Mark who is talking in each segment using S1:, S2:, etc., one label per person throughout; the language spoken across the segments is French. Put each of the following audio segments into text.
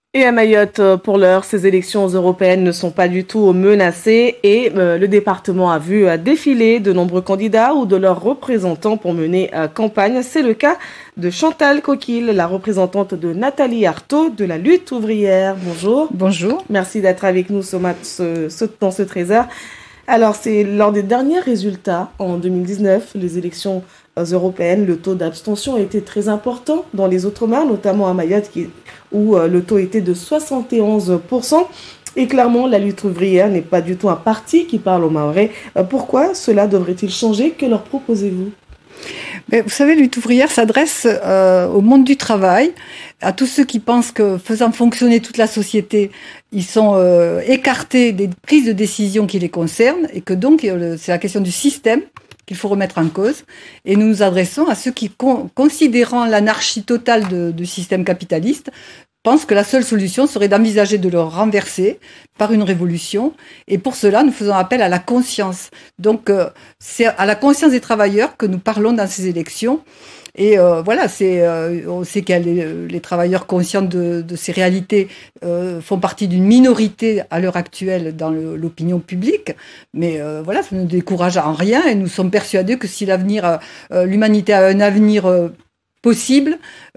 S1: Et à Mayotte, pour l'heure, ces élections européennes ne sont pas du tout menacées et le département a vu défiler de nombreux candidats ou de leurs représentants pour mener campagne. C'est le cas de Chantal Coquille, la représentante de Nathalie Arthaud de la lutte ouvrière. Bonjour.
S2: Bonjour.
S1: Merci d'être avec nous dans ce 13h. Alors, c'est lors des derniers résultats en 2019, les élections européennes, le taux d'abstention était très important dans les Outre-mer, notamment à Mayotte, où le taux était de 71%. Et clairement, la lutte ouvrière n'est pas du tout un parti qui parle aux Mahorais. Pourquoi cela devrait-il changer? Que leur proposez-vous?
S2: Mais vous savez, Lutte ouvrière s'adresse au monde du travail, à tous ceux qui pensent que faisant fonctionner toute la société, ils sont écartés des prises de décision qui les concernent et que donc c'est la question du système qu'il faut remettre en cause. Et nous nous adressons à ceux qui, considérant l'anarchie totale du système capitaliste, pensent que la seule solution serait d'envisager de le renverser par une révolution. Et pour cela, nous faisons appel à la conscience. Donc, c'est à la conscience des travailleurs que nous parlons dans ces élections. Et voilà, on sait que les travailleurs conscients de ces réalités font partie d'une minorité à l'heure actuelle dans l'opinion publique. Mais voilà, ça ne nous décourage en rien. Et nous sommes persuadés que si l'humanité a un avenir possible,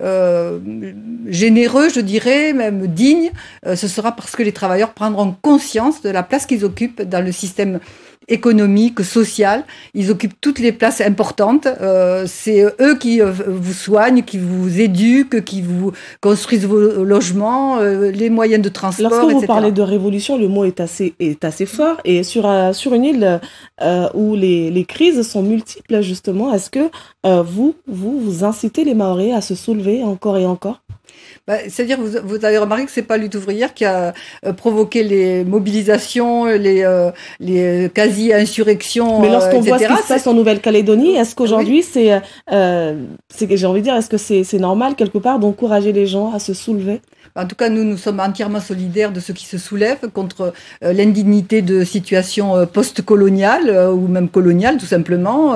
S2: généreux, je dirais, même digne, ce sera parce que les travailleurs prendront conscience de la place qu'ils occupent dans le système économique, social. Ils occupent toutes les places importantes. C'est eux qui vous soignent, qui vous éduquent, qui vous construisent vos logements, les moyens de transport,
S1: Lorsque vous
S2: etc.
S1: parlez de révolution, le mot est assez fort. Et sur une île où les crises sont multiples, justement, est-ce que vous incitez les Mahorais à se soulever encore et encore?
S2: C'est-à-dire, vous avez remarqué que c'est pas Lutte ouvrière qui a provoqué les mobilisations, les quasi-insurrections,
S1: Mais lorsqu'on voit ce
S2: etc.
S1: qui se passe en Nouvelle-Calédonie, est-ce qu'aujourd'hui, j'ai envie de dire, est-ce que c'est normal quelque part d'encourager les gens à se soulever?
S2: En tout cas, nous sommes entièrement solidaires de ceux qui se soulèvent contre l'indignité de situations post-coloniales ou même coloniales, tout simplement.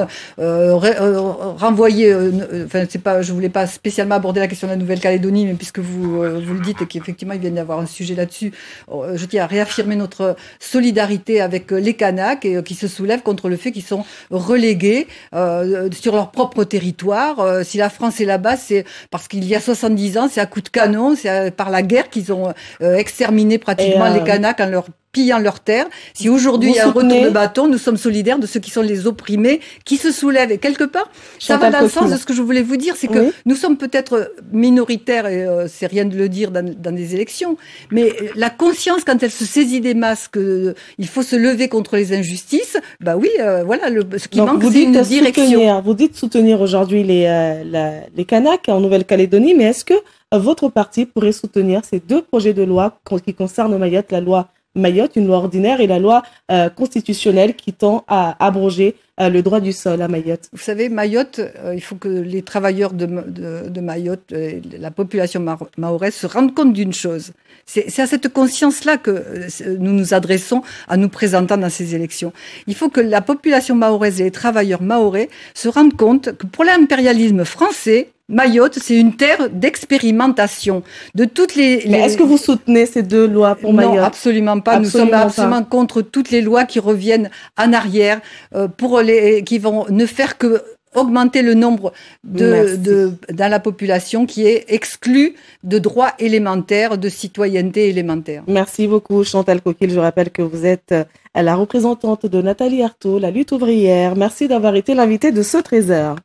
S2: Renvoyer, je voulais pas spécialement aborder la question de la Nouvelle-Calédonie, mais puisque vous le dites et qu'effectivement il vient d'y avoir un sujet là-dessus, je tiens à réaffirmer notre solidarité avec les Kanaks et qui se soulèvent contre le fait qu'ils sont relégués sur leur propre territoire. Si la France est là-bas, c'est parce qu'il y a 70 ans, c'est à coups de canon, c'est par la guerre qu'ils ont exterminé pratiquement les Kanaks en leur pillant leurs terres. Si aujourd'hui il y a un retour de bâton, nous sommes solidaires de ceux qui sont les opprimés, qui se soulèvent. Et quelque part, ça va dans le sens de ce que je voulais vous dire, c'est que nous sommes peut-être minoritaires, et c'est rien de le dire dans des élections, mais la conscience, quand elle se saisit des masses, qu'il faut se lever contre les injustices, voilà, ce qui manque, c'est une direction.
S1: Vous dites soutenir aujourd'hui les Kanaks en Nouvelle-Calédonie, mais est-ce que votre parti pourrait soutenir ces deux projets de loi qui concernent Mayotte, la loi Mayotte, une loi ordinaire, et la loi constitutionnelle qui tend à abroger le droit du sol à Mayotte?
S2: Vous savez, Mayotte, il faut que les travailleurs de Mayotte, la population mahoraise, se rendent compte d'une chose. C'est à cette conscience-là que nous nous adressons en nous présentant dans ces élections. Il faut que la population mahoraise et les travailleurs mahorais se rendent compte que pour l'impérialisme français, Mayotte, c'est une terre d'expérimentation de toutes les.
S1: Mais est-ce que vous soutenez ces deux lois pour Mayotte?
S2: Non, absolument pas. Nous sommes absolument contre toutes les lois qui reviennent en arrière, qui vont ne faire que augmenter le nombre dans la population qui est exclue de droits élémentaires, de citoyenneté élémentaire.
S1: Merci beaucoup, Chantal Coquille. Je rappelle que vous êtes la représentante de Nathalie Arthaud, la lutte ouvrière. Merci d'avoir été l'invitée de ce 13h.